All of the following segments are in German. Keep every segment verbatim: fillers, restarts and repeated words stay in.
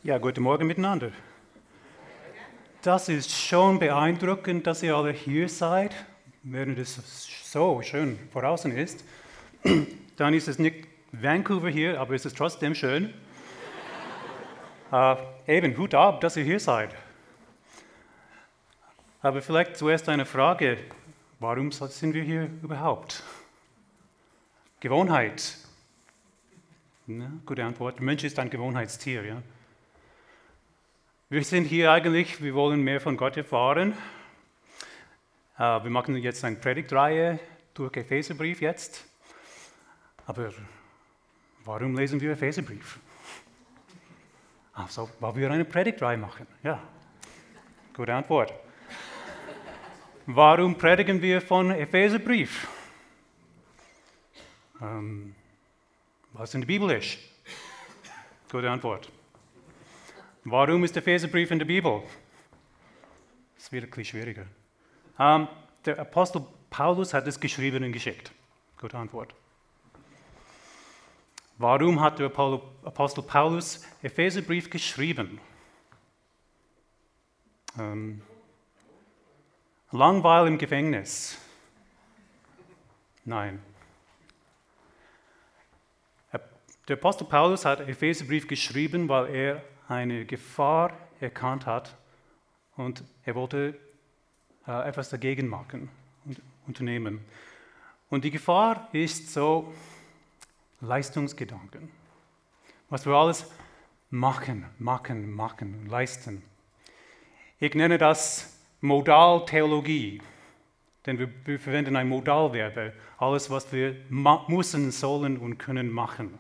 Ja, guten Morgen miteinander. Das ist schon beeindruckend, dass ihr alle hier seid, während es so schön draußen ist. Dann ist es nicht Vancouver hier, aber es ist trotzdem schön. äh, eben, Hut ab, dass ihr hier seid. Aber vielleicht zuerst eine Frage. Warum sind wir hier überhaupt? Gewohnheit. Ja, gute Antwort. Der Mensch ist ein Gewohnheitstier, ja. Wir sind hier eigentlich, wir wollen mehr von Gott erfahren. Uh, wir machen jetzt eine Predigtreihe durch Epheserbrief jetzt. Aber warum lesen wir Epheserbrief? Also, weil wir eine Predigtreihe machen. Ja, gute Antwort. Warum predigen wir von Epheserbrief? Um, was in der Bibel ist. Gute Antwort. Warum ist der Epheserbrief in der Bibel? Das wird ein bisschen schwieriger. Um, der Apostel Paulus hat es geschrieben und geschickt. Gute Antwort. Warum hat der Apostel Paulus Epheserbrief geschrieben? Um, Langweil im Gefängnis? Nein. Der Apostel Paulus hat Epheserbrief geschrieben, weil er eine Gefahr erkannt hat und er wollte äh, etwas dagegen machen und unternehmen. Und die Gefahr ist so Leistungsgedanken. Was wir alles machen, machen, machen, leisten. Ich nenne das Modaltheologie, denn wir, wir verwenden ein Modalverb, alles, was wir ma- müssen, sollen und können machen.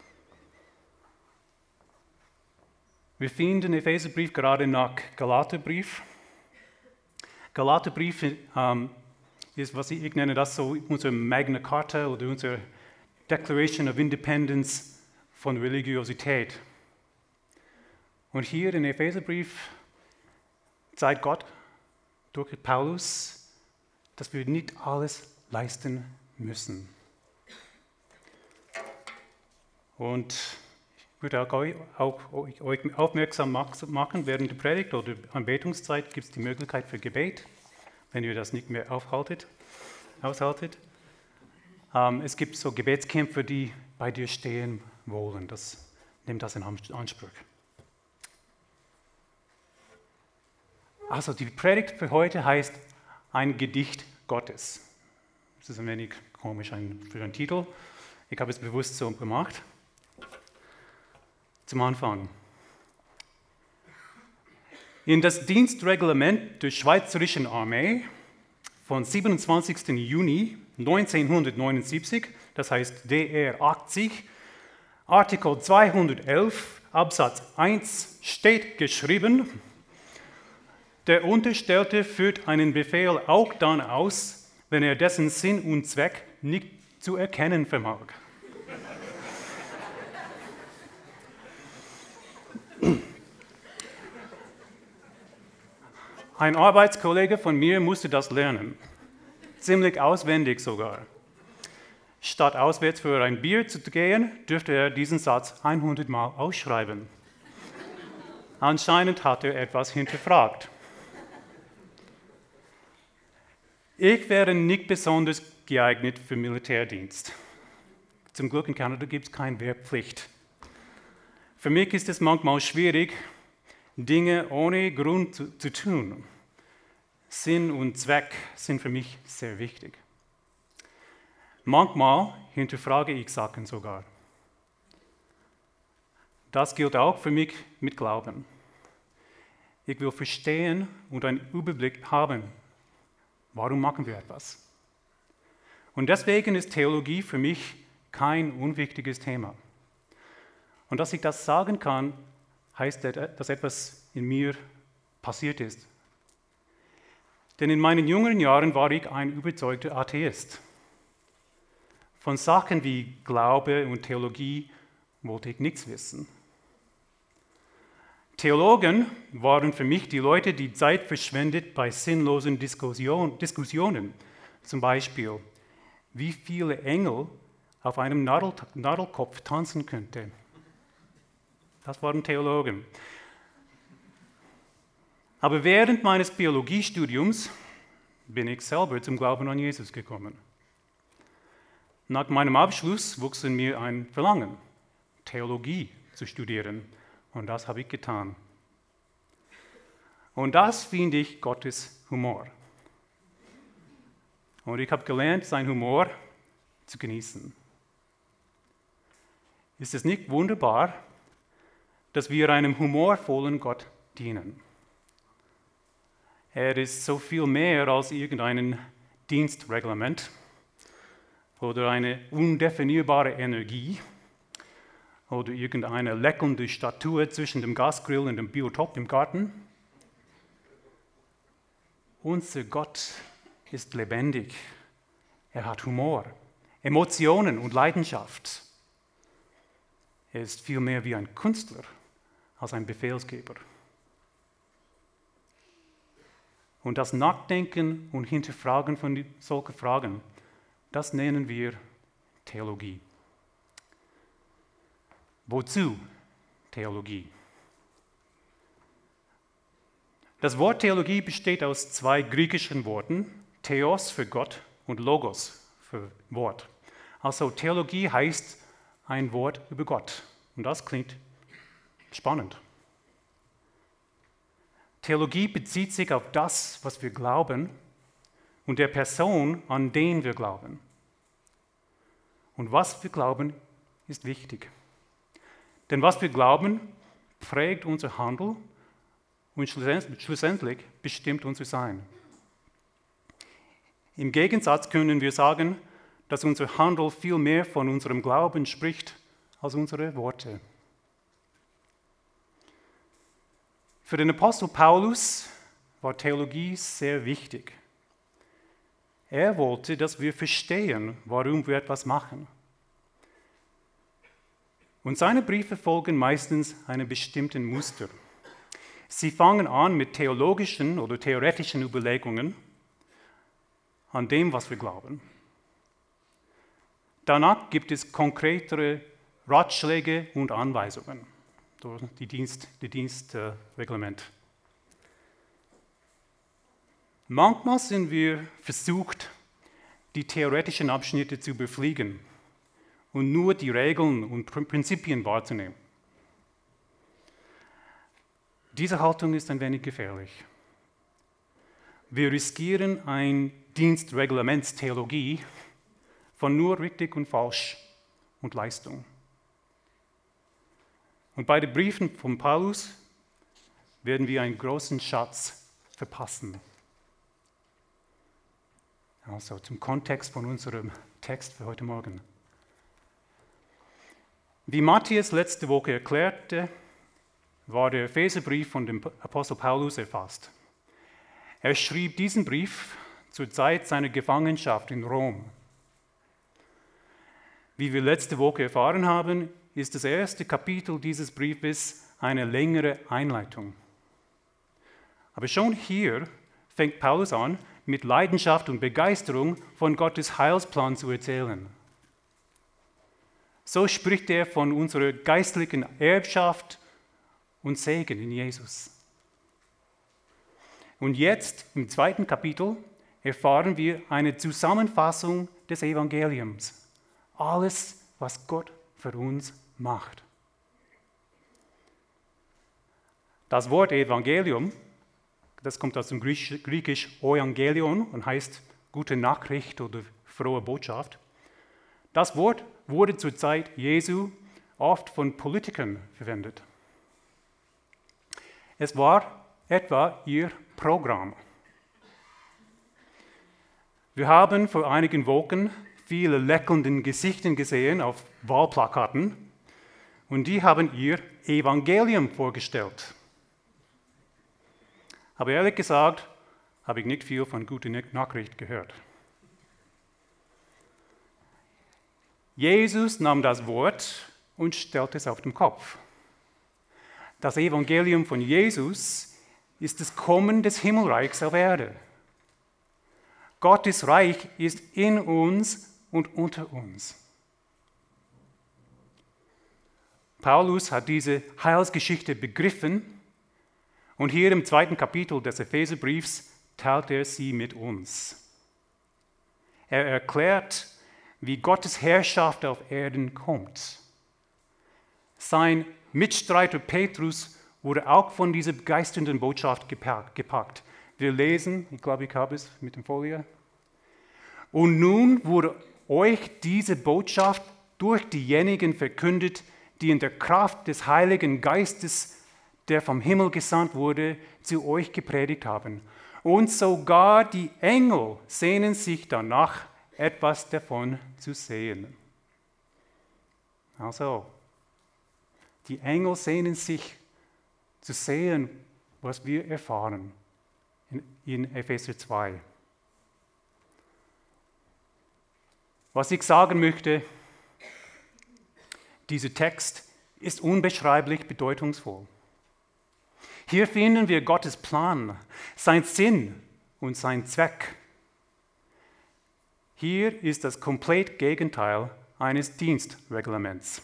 Wir finden Epheserbrief gerade nach Galaterbrief. Galaterbrief ähm, ist, was ich, ich nenne das so, unsere Magna Carta oder unsere Declaration of Independence von Religiosität. Und hier in Epheserbrief zeigt Gott durch Paulus, dass wir nicht alles leisten müssen. Und ich würde auch, auch euch aufmerksam machen, während der Predigt oder Anbetungszeit gibt es die Möglichkeit für Gebet, wenn ihr das nicht mehr aufhaltet, aushaltet. Ähm, es gibt so Gebetskämpfer, die bei dir stehen wollen. Das, nehmt das in Anspruch. Also die Predigt für heute heißt ein Gedicht Gottes. Das ist ein wenig komisch ein, für einen Titel. Ich habe es bewusst so gemacht. Zum Anfang. In das Dienstreglement der Schweizerischen Armee von siebenundzwanzigsten Juni neunzehnhundertneunundsiebzig, das heißt D R achtzig, Artikel zweihundertelf Absatz eins steht geschrieben: Der Unterstellte führt einen Befehl auch dann aus, wenn er dessen Sinn und Zweck nicht zu erkennen vermag. Ein Arbeitskollege von mir musste das lernen, ziemlich auswendig sogar. Statt auswärts für ein Bier zu gehen, dürfte er diesen Satz hundert Mal ausschreiben. Anscheinend hat er etwas hinterfragt. Ich wäre nicht besonders geeignet für Militärdienst. Zum Glück in Kanada gibt es keine Wehrpflicht. Für mich ist es manchmal schwierig, Dinge ohne Grund zu, zu tun. Sinn und Zweck sind für mich sehr wichtig. Manchmal hinterfrage ich Sachen sogar. Das gilt auch für mich mit Glauben. Ich will verstehen und einen Überblick haben, warum machen wir etwas. Und deswegen ist Theologie für mich kein unwichtiges Thema. Und dass ich das sagen kann, heißt, dass etwas in mir passiert ist. Denn in meinen jungen Jahren war ich ein überzeugter Atheist. Von Sachen wie Glaube und Theologie wollte ich nichts wissen. Theologen waren für mich die Leute, die Zeit verschwendet bei sinnlosen Diskussion, Diskussionen. Zum Beispiel, wie viele Engel auf einem Nadel, Nadelkopf tanzen könnten. Das waren Theologen. Aber während meines Biologiestudiums bin ich selber zum Glauben an Jesus gekommen. Nach meinem Abschluss wuchs in mir ein Verlangen, Theologie zu studieren. Und das habe ich getan. Und das finde ich Gottes Humor. Und ich habe gelernt, seinen Humor zu genießen. Ist es nicht wunderbar, dass wir einem humorvollen Gott dienen? Er ist so viel mehr als irgendein Dienstreglement oder eine undefinierbare Energie oder irgendeine leckende Statue zwischen dem Gasgrill und dem Biotop im Garten. Unser Gott ist lebendig. Er hat Humor, Emotionen und Leidenschaft. Er ist viel mehr wie ein Künstler als ein Befehlsgeber. Und das Nachdenken und Hinterfragen von solchen Fragen, das nennen wir Theologie. Wozu Theologie? Das Wort Theologie besteht aus zwei griechischen Worten, Theos für Gott und Logos für Wort. Also Theologie heißt ein Wort über Gott. Und das klingt spannend. Theologie bezieht sich auf das, was wir glauben und der Person, an den wir glauben. Und was wir glauben, ist wichtig. Denn was wir glauben, prägt unser Handeln und schlussendlich bestimmt unser Sein. Im Gegensatz können wir sagen, dass unser Handeln viel mehr von unserem Glauben spricht als unsere Worte. Für den Apostel Paulus war Theologie sehr wichtig. Er wollte, dass wir verstehen, warum wir etwas machen. Und seine Briefe folgen meistens einem bestimmten Muster. Sie fangen an mit theologischen oder theoretischen Überlegungen an dem, was wir glauben. Danach gibt es konkretere Ratschläge und Anweisungen durch die Dienst, die Dienstreglement. Manchmal sind wir versucht, die theoretischen Abschnitte zu überfliegen und nur die Regeln und Prinzipien wahrzunehmen. Diese Haltung ist ein wenig gefährlich. Wir riskieren eine Dienstreglementstheologie von nur richtig und falsch und Leistung. Und bei den Briefen von Paulus werden wir einen großen Schatz verpassen. Also zum Kontext von unserem Text für heute Morgen. Wie Matthias letzte Woche erklärte, war der Epheserbrief von dem Apostel Paulus erfasst. Er schrieb diesen Brief zur Zeit seiner Gefangenschaft in Rom. Wie wir letzte Woche erfahren haben, ist das erste Kapitel dieses Briefes eine längere Einleitung. Aber schon hier fängt Paulus an, mit Leidenschaft und Begeisterung von Gottes Heilsplan zu erzählen. So spricht er von unserer geistlichen Erbschaft und Segen in Jesus. Und jetzt, im zweiten Kapitel, erfahren wir eine Zusammenfassung des Evangeliums. Alles, was Gott für uns macht. Das Wort Evangelium, das kommt aus dem Griechisch Euangelion und heißt gute Nachricht oder frohe Botschaft. Das Wort wurde zur Zeit Jesu oft von Politikern verwendet. Es war etwa ihr Programm. Wir haben vor einigen Wochen viele lächelnde Gesichter gesehen auf Wahlplakaten und die haben ihr Evangelium vorgestellt. Aber ehrlich gesagt, habe ich nicht viel von guter Nachricht gehört. Jesus nahm das Wort und stellte es auf den Kopf. Das Evangelium von Jesus ist das Kommen des Himmelreichs auf Erde. Gottes Reich ist in uns und unter uns. Paulus hat diese Heilsgeschichte begriffen Und hier im zweiten Kapitel des Epheserbriefs teilt er sie mit uns. Er erklärt, wie Gottes Herrschaft auf Erden kommt. Sein Mitstreiter Petrus wurde auch von dieser begeisternden Botschaft gepackt. Wir lesen, ich glaube, ich habe es mit der Folie. Und nun wurde euch diese Botschaft durch diejenigen verkündet, die in der Kraft des Heiligen Geistes, der vom Himmel gesandt wurde, zu euch gepredigt haben. Und sogar die Engel sehnen sich danach, etwas davon zu sehen. Also, die Engel sehnen sich zu sehen, was wir erfahren in, in Epheser zwei. Was ich sagen möchte, dieser Text ist unbeschreiblich bedeutungsvoll. Hier finden wir Gottes Plan, sein Sinn und sein Zweck. Hier ist das komplette Gegenteil eines Dienstreglements.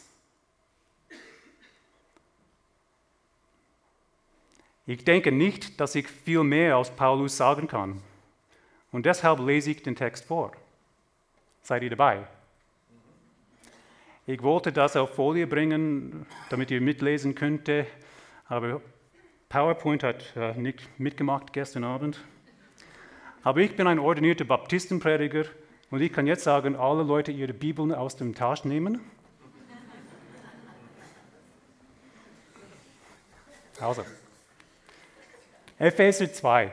Ich denke nicht, dass ich viel mehr als Paulus sagen kann. Und deshalb lese ich den Text vor. Seid ihr dabei? Ich wollte das auf Folie bringen, damit ihr mitlesen könnt, aber PowerPoint hat äh, nicht mitgemacht gestern Abend. Aber ich bin ein ordinierter Baptistenprediger und ich kann jetzt sagen, alle Leute ihre Bibeln aus dem Tasche nehmen. Also, Epheser zwei.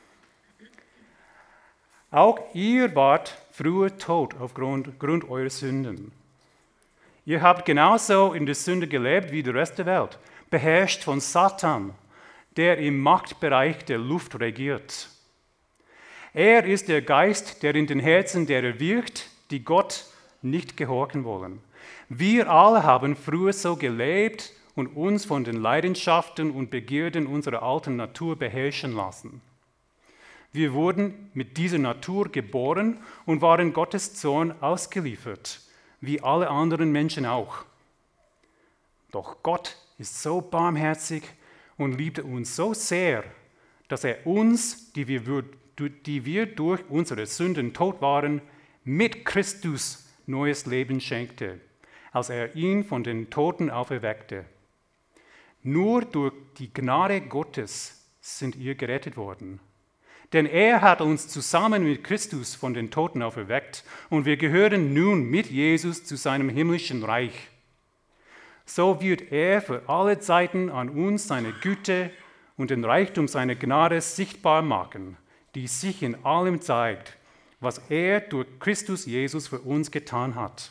Auch ihr wart früher tot aufgrund Grund eurer Sünden. Ihr habt genauso in der Sünde gelebt wie der Rest der Welt, beherrscht von Satan, der im Machtbereich der Luft regiert. Er ist der Geist, der in den Herzen derer wirkt, die Gott nicht gehorchen wollen. Wir alle haben früher so gelebt und uns von den Leidenschaften und Begierden unserer alten Natur beherrschen lassen. Wir wurden mit dieser Natur geboren und waren Gottes Zorn ausgeliefert, wie alle anderen Menschen auch. Doch Gott ist so barmherzig und liebte uns so sehr, dass er uns, die wir, die wir durch unsere Sünden tot waren, mit Christus neues Leben schenkte, als er ihn von den Toten auferweckte. Nur durch die Gnade Gottes sind ihr gerettet worden. Denn er hat uns zusammen mit Christus von den Toten auferweckt und wir gehören nun mit Jesus zu seinem himmlischen Reich. So wird er für alle Zeiten an uns seine Güte und den Reichtum seiner Gnade sichtbar machen, die sich in allem zeigt, was er durch Christus Jesus für uns getan hat.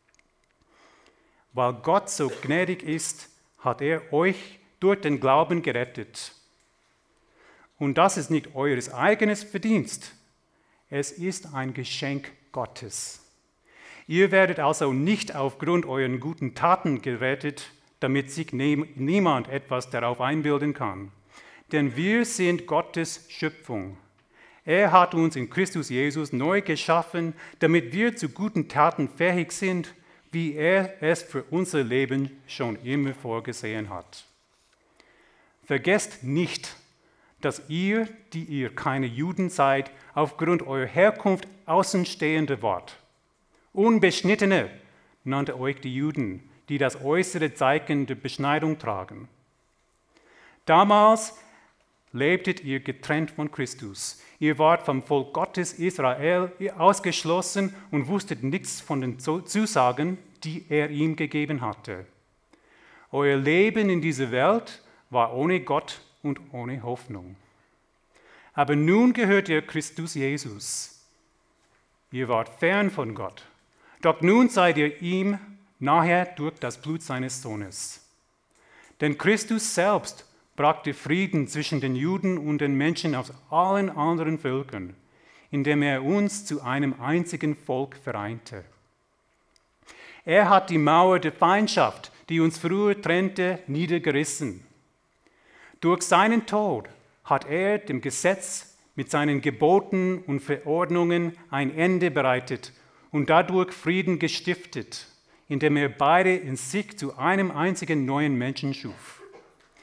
Weil Gott so gnädig ist, hat er euch durch den Glauben gerettet. Und das ist nicht eures eigenes Verdienst, es ist ein Geschenk Gottes. Ihr werdet also nicht aufgrund euren guten Taten gerettet, damit sich ne- niemand etwas darauf einbilden kann. Denn wir sind Gottes Schöpfung. Er hat uns in Christus Jesus neu geschaffen, damit wir zu guten Taten fähig sind, wie er es für unser Leben schon immer vorgesehen hat. Vergesst nicht, dass ihr, die ihr keine Juden seid, aufgrund eurer Herkunft Außenstehende wart. Unbeschnittene nannte euch die Juden, die das äußere Zeichen der Beschneidung tragen. Damals lebtet ihr getrennt von Christus. Ihr wart vom Volk Gottes Israel ausgeschlossen und wusstet nichts von den Zusagen, die er ihm gegeben hatte. Euer Leben in dieser Welt war ohne Gott und ohne Hoffnung. Aber nun gehört ihr Christus Jesus. Ihr wart fern von Gott. Doch nun seid ihr ihm nahe durch das Blut seines Sohnes. Denn Christus selbst brachte Frieden zwischen den Juden und den Menschen aus allen anderen Völkern, indem er uns zu einem einzigen Volk vereinte. Er hat die Mauer der Feindschaft, die uns früher trennte, niedergerissen. Durch seinen Tod hat er dem Gesetz mit seinen Geboten und Verordnungen ein Ende bereitet und dadurch Frieden gestiftet, indem er beide in sich zu einem einzigen neuen Menschen schuf.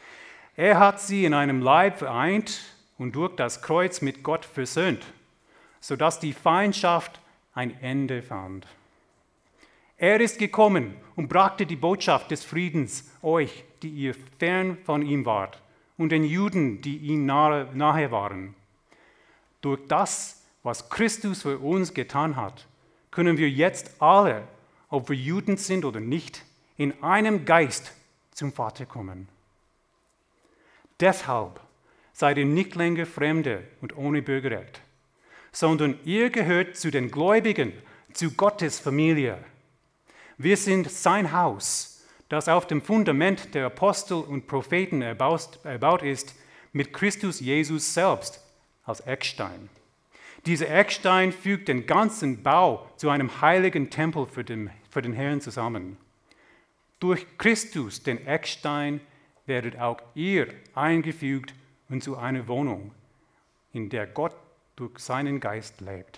Er hat sie in einem Leib vereint und durch das Kreuz mit Gott versöhnt, sodass die Feindschaft ein Ende fand. Er ist gekommen und brachte die Botschaft des Friedens euch, die ihr fern von ihm wart, und den Juden, die ihm nahe, nahe waren. Durch das, was Christus für uns getan hat, können wir jetzt alle, ob wir Juden sind oder nicht, in einem Geist zum Vater kommen. Deshalb seid ihr nicht länger Fremde und ohne Bürgerrecht, sondern ihr gehört zu den Gläubigen, zu Gottes Familie. Wir sind sein Haus, das auf dem Fundament der Apostel und Propheten erbaut ist, mit Christus Jesus selbst als Eckstein. Dieser Eckstein fügt den ganzen Bau zu einem heiligen Tempel für den, für den Herrn zusammen. Durch Christus, den Eckstein, werdet auch ihr eingefügt und zu einer Wohnung, in der Gott durch seinen Geist lebt.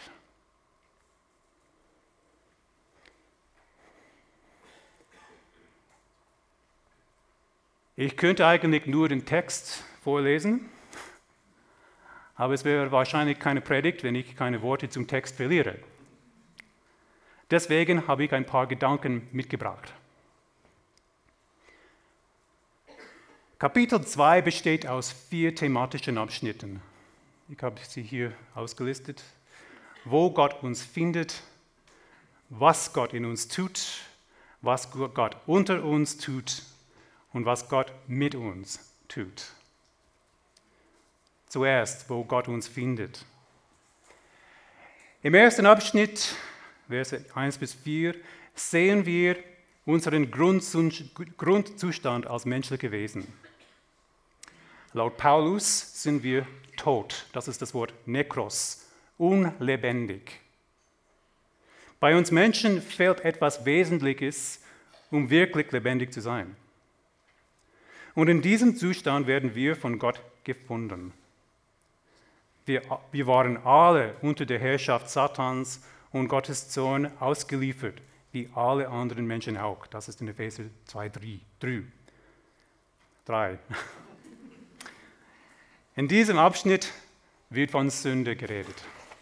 Ich könnte eigentlich nur den Text vorlesen, aber es wäre wahrscheinlich keine Predigt, wenn ich keine Worte zum Text verliere. Deswegen habe ich ein paar Gedanken mitgebracht. Kapitel zwei besteht aus vier thematischen Abschnitten. Ich habe sie hier ausgelistet. Wo Gott uns findet, was Gott in uns tut, was Gott unter uns tut und was Gott mit uns tut. Zuerst, wo Gott uns findet. Im ersten Abschnitt, Verse eins bis vier, sehen wir unseren Grundzustand als menschliche Wesen. Laut Paulus sind wir tot. Das ist das Wort Nekros, unlebendig. Bei uns Menschen fehlt etwas Wesentliches, um wirklich lebendig zu sein. Und in diesem Zustand werden wir von Gott gefunden. Wir, wir waren alle unter der Herrschaft Satans und Gottes Zorn ausgeliefert, wie alle anderen Menschen auch. Das ist in Epheser zwei, drei. In diesem Abschnitt wird von Sünde geredet.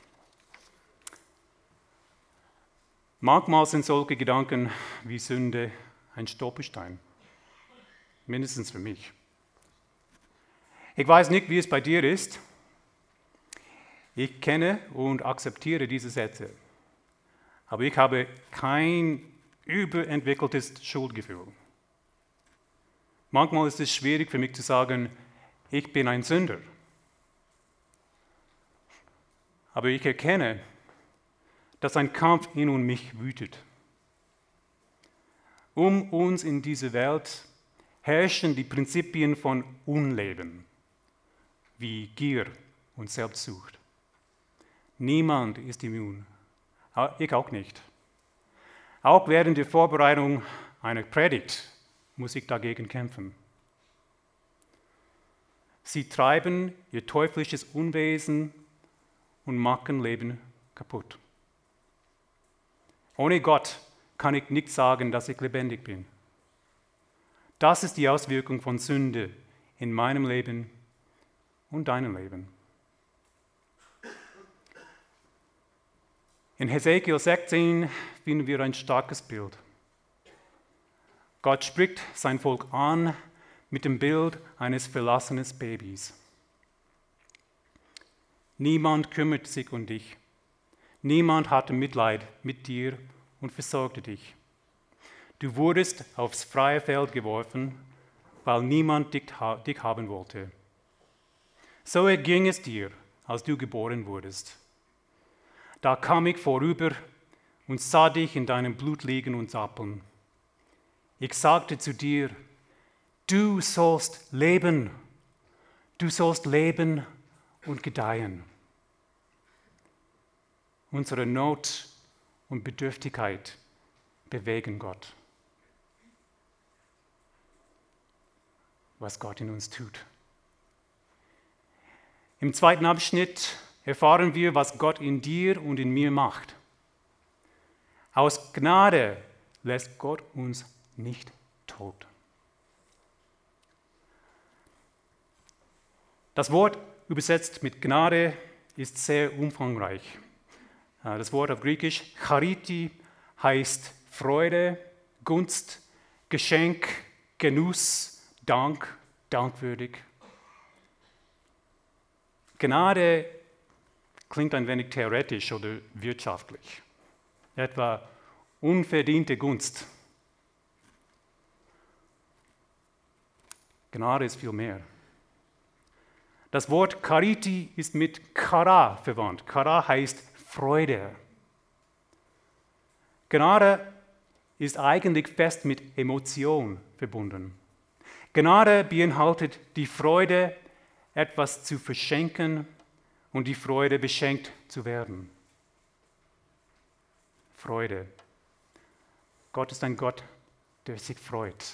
Manchmal sind solche Gedanken wie Sünde ein Stolperstein. Mindestens für mich. Ich weiß nicht, wie es bei dir ist. Ich kenne und akzeptiere diese Sätze. Aber ich habe kein überentwickeltes Schuldgefühl. Manchmal ist es schwierig für mich zu sagen, ich bin ein Sünder. Aber ich erkenne, dass ein Kampf in und mich wütet. Um uns in dieser Welt herrschen die Prinzipien von Unleben, wie Gier und Selbstsucht. Niemand ist immun, ich auch nicht. Auch während der Vorbereitung einer Predigt muss ich dagegen kämpfen. Sie treiben ihr teuflisches Unwesen und machen Leben kaputt. Ohne Gott kann ich nicht sagen, dass ich lebendig bin. Das ist die Auswirkung von Sünde in meinem Leben und deinem Leben. In Hesekiel sechzehn finden wir ein starkes Bild. Gott spricht sein Volk an mit dem Bild eines verlassenen Babys. Niemand kümmert sich um dich. Niemand hatte Mitleid mit dir und versorgte dich. Du wurdest aufs freie Feld geworfen, weil niemand dich, dich haben wollte. So erging es dir, als du geboren wurdest. Da kam ich vorüber und sah dich in deinem Blut liegen und zappeln. Ich sagte zu dir, du sollst leben, du sollst leben und gedeihen. Unsere Not und Bedürftigkeit bewegen Gott. Was Gott in uns tut. Im zweiten Abschnitt erfahren wir, was Gott in dir und in mir macht. Aus Gnade lässt Gott uns nicht tot. Das Wort übersetzt mit Gnade ist sehr umfangreich. Das Wort auf Griechisch Chariti heißt Freude, Gunst, Geschenk, Genuss, Dank, dankwürdig. Gnade klingt ein wenig theoretisch oder wirtschaftlich. Etwa unverdiente Gunst. Gnade ist viel mehr. Das Wort Chariti ist mit Chara verwandt. Chara heißt Freude. Gnade ist eigentlich fest mit Emotion verbunden. Gnade beinhaltet die Freude, etwas zu verschenken und die Freude, beschenkt zu werden. Freude. Gott ist ein Gott, der sich freut.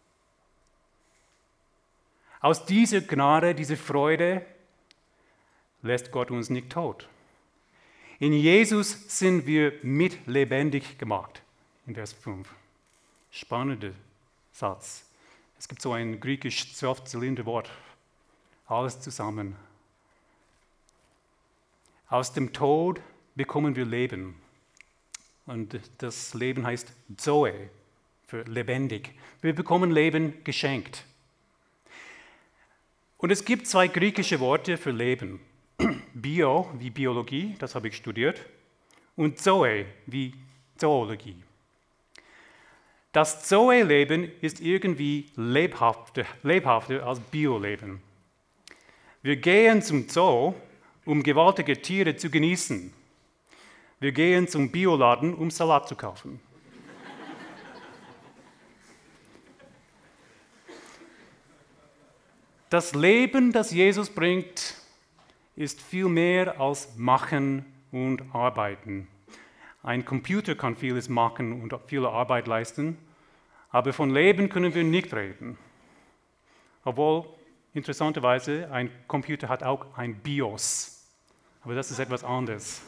Aus dieser Gnade, dieser Freude, lässt Gott uns nicht tot. In Jesus sind wir mit lebendig gemacht, in Vers fünf. Spannender Satz. Es gibt so ein griechisch Zwölfzylinder-Wort. Alles zusammen. Aus dem Tod bekommen wir Leben. Und das Leben heißt Zoe, für lebendig. Wir bekommen Leben geschenkt. Und es gibt zwei griechische Worte für Leben. Bio, wie Biologie, das habe ich studiert, und Zoe, wie Zoologie. Das Zoe-Leben ist irgendwie lebhafter, lebhafter als Bio-Leben. Wir gehen zum Zoo, um gewaltige Tiere zu genießen. Wir gehen zum Bioladen, um Salat zu kaufen. Das Leben, das Jesus bringt, ist viel mehr als Machen und Arbeiten. Ein Computer kann vieles machen und viel Arbeit leisten, aber von Leben können wir nicht reden. Obwohl, interessanterweise, ein Computer hat auch ein BIOS, aber das ist etwas anderes.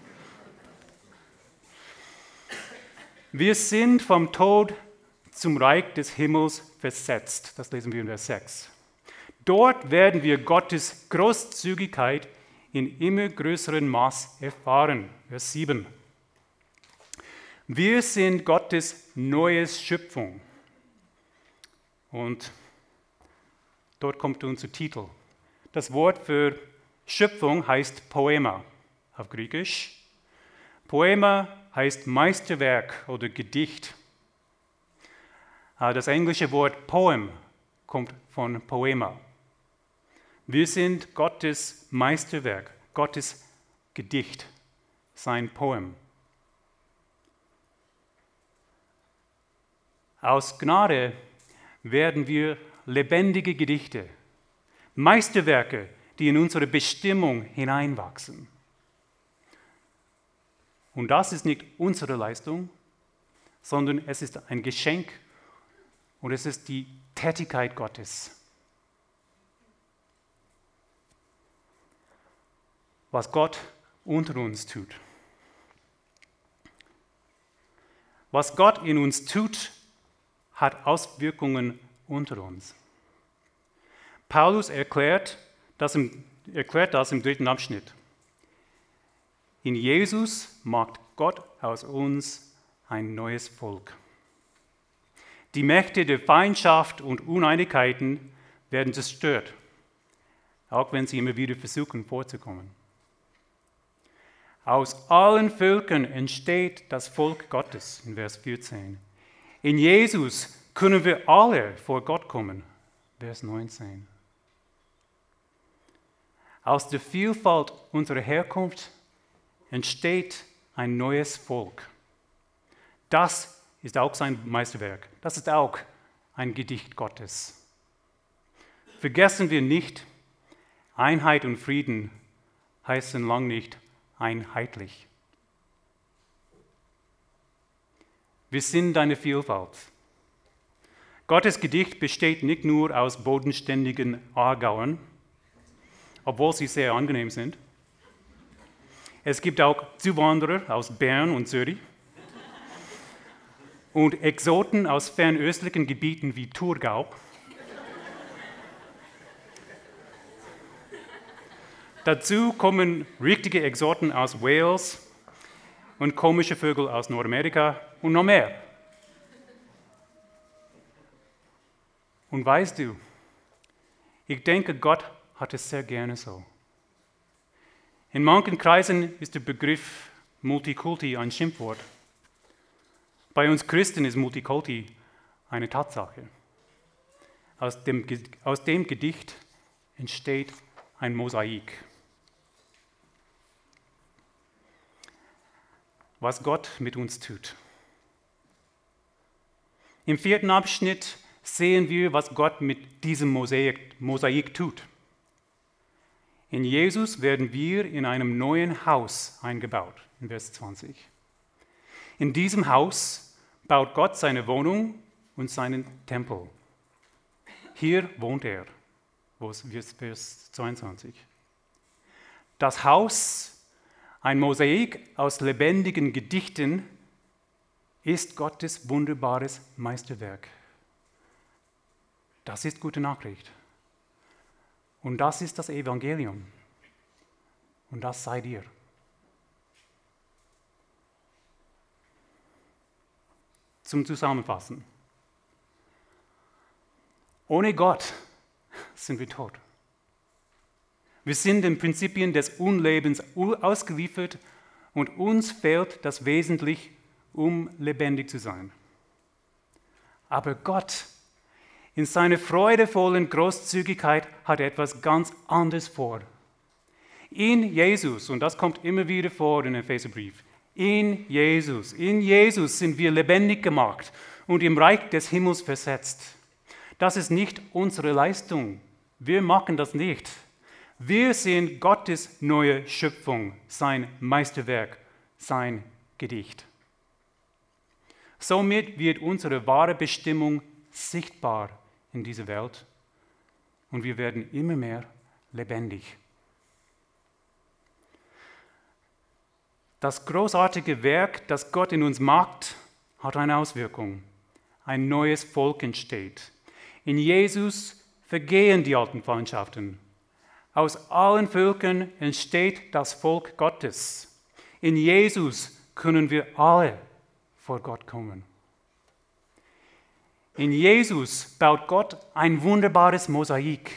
Wir sind vom Tod zum Reich des Himmels versetzt. Das lesen wir in Vers sechs. Dort werden wir Gottes Großzügigkeit in immer größerem Maß erfahren. Vers sieben. Wir sind Gottes neues Schöpfung. Und dort kommt unser Titel. Das Wort für Schöpfung heißt Poema auf Griechisch. Poema heißt Meisterwerk oder Gedicht. Das englische Wort Poem kommt von Poema. Wir sind Gottes Meisterwerk, Gottes Gedicht, sein Poem. Aus Gnade werden wir lebendige Gedichte, Meisterwerke, die in unsere Bestimmung hineinwachsen. Und das ist nicht unsere Leistung, sondern es ist ein Geschenk und es ist die Tätigkeit Gottes. Was Gott unter uns tut. Was Gott in uns tut, hat Auswirkungen unter uns. Paulus erklärt das im, erklärt das im dritten Abschnitt. In Jesus macht Gott aus uns ein neues Volk. Die Mächte der Feindschaft und Uneinigkeiten werden zerstört, auch wenn sie immer wieder versuchen vorzukommen. Aus allen Völkern entsteht das Volk Gottes, in Vers vierzehn. In Jesus können wir alle vor Gott kommen, Vers neunzehn. Aus der Vielfalt unserer Herkunft entsteht ein neues Volk. Das ist auch sein Meisterwerk. Das ist auch ein Gedicht Gottes. Vergessen wir nicht, Einheit und Frieden heißen lang nicht einheitlich. Wir sind eine Vielfalt. Gottes Gedicht besteht nicht nur aus bodenständigen Aargauern, obwohl sie sehr angenehm sind. Es gibt auch Zuwanderer aus Bern und Zürich und Exoten aus fernöstlichen Gebieten wie Thurgau. Dazu kommen richtige Exoten aus Wales und komische Vögel aus Nordamerika und noch mehr. Und weißt du, ich denke, Gott hat es sehr gerne so. In manchen Kreisen ist der Begriff Multikulti ein Schimpfwort. Bei uns Christen ist Multikulti eine Tatsache. Aus dem, aus dem Gedicht entsteht ein Mosaik. Was Gott mit uns tut. Im vierten Abschnitt sehen wir, was Gott mit diesem Mosaik, Mosaik tut. In Jesus werden wir in einem neuen Haus eingebaut, in Vers zwanzig. In diesem Haus baut Gott seine Wohnung und seinen Tempel. Hier wohnt er, Vers zweiundzwanzig. Das Haus, ein Mosaik aus lebendigen Gedichten, ist Gottes wunderbares Meisterwerk. Das ist gute Nachricht. Und das ist das Evangelium. Und das seid ihr. Zum Zusammenfassen. Ohne Gott sind wir tot. Wir sind den Prinzipien des Unlebens ausgeliefert und uns fehlt das Wesentliche, um lebendig zu sein. Aber Gott, in seiner freudevollen Großzügigkeit, hat etwas ganz anderes vor. In Jesus, und das kommt immer wieder vor im Epheserbrief, in Jesus, in Jesus sind wir lebendig gemacht und im Reich des Himmels versetzt. Das ist nicht unsere Leistung. Wir machen das nicht. Wir sind Gottes neue Schöpfung, sein Meisterwerk, sein Gedicht. Somit wird unsere wahre Bestimmung sichtbar in dieser Welt und wir werden immer mehr lebendig. Das großartige Werk, das Gott in uns macht, hat eine Auswirkung. Ein neues Volk entsteht. In Jesus vergehen die alten Feindschaften. Aus allen Völkern entsteht das Volk Gottes. In Jesus können wir alle vor Gott kommen. In Jesus baut Gott ein wunderbares Mosaik.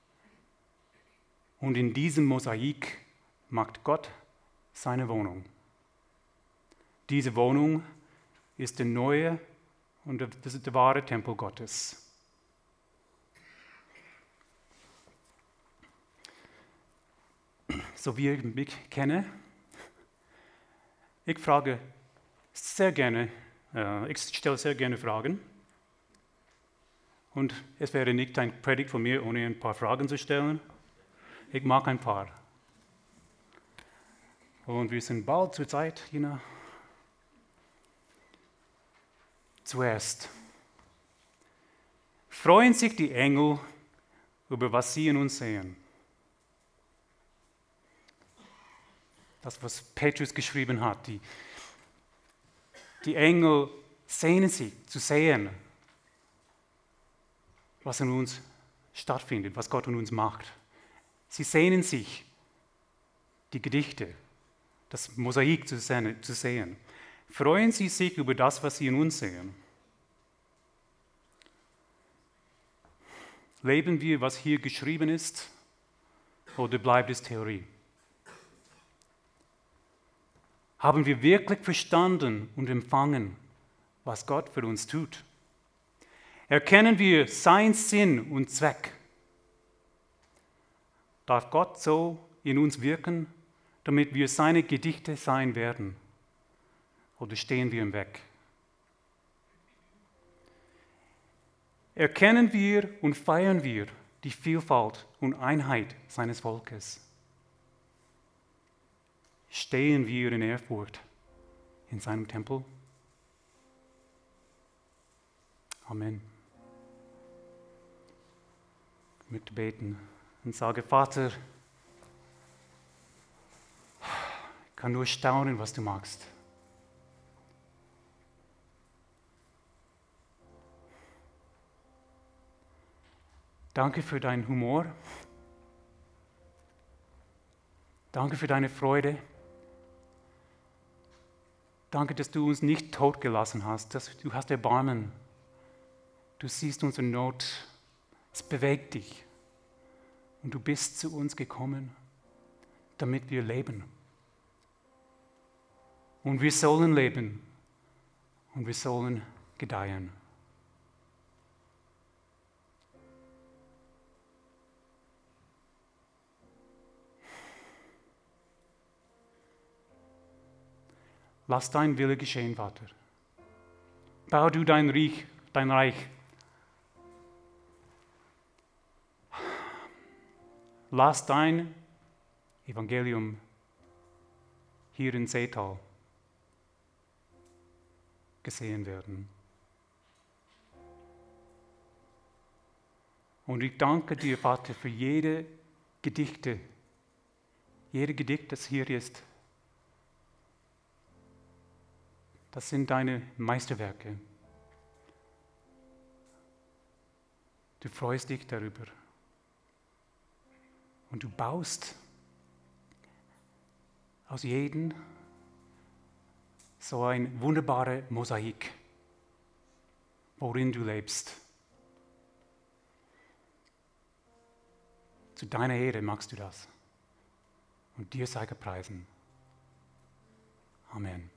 Und in diesem Mosaik macht Gott seine Wohnung. Diese Wohnung ist der neue und das ist der wahre Tempel Gottes. So wie ich mich kenne, ich frage sehr gerne, äh, ich stelle sehr gerne Fragen. Und es wäre nicht ein Predigt von mir, ohne ein paar Fragen zu stellen. Ich mag ein paar. Und wir sind bald zur Zeit, Jena. Zuerst, freuen sich die Engel über was sie in uns sehen. Das, was Petrus geschrieben hat, die, die Engel sehnen sich zu sehen, was in uns stattfindet, was Gott in uns macht. Sie sehnen sich, die Gedichte, das Mosaik zu sehen. Freuen Sie sich über das, was Sie in uns sehen. Leben wir, was hier geschrieben ist, oder bleibt es Theorie? Haben wir wirklich verstanden und empfangen, was Gott für uns tut? Erkennen wir seinen Sinn und Zweck? Darf Gott so in uns wirken, damit wir seine Gedichte sein werden? Oder stehen wir im Weg? Erkennen wir und feiern wir die Vielfalt und Einheit seines Volkes? Stehen wir in Ehrfurcht in seinem Tempel? Amen. Ich möchte beten und sage, Vater, ich kann nur staunen, was du magst. Danke für deinen Humor. Danke für deine Freude. Danke, dass du uns nicht tot gelassen hast, dass du hast Erbarmen. Du siehst unsere Not. Es bewegt dich. Und du bist zu uns gekommen, damit wir leben. Und wir sollen leben. Und wir sollen gedeihen. Lass dein Wille geschehen, Vater. Bau du dein Reich, dein Reich. Lass dein Evangelium hier in Seetal gesehen werden. Und ich danke dir, Vater, für jede Gedichte, jede Gedicht, das hier ist. Das sind deine Meisterwerke. Du freust dich darüber. Und du baust aus jedem so ein wunderbares Mosaik, worin du lebst. Zu deiner Ehre machst du das. Und dir sei gepreisen. Amen.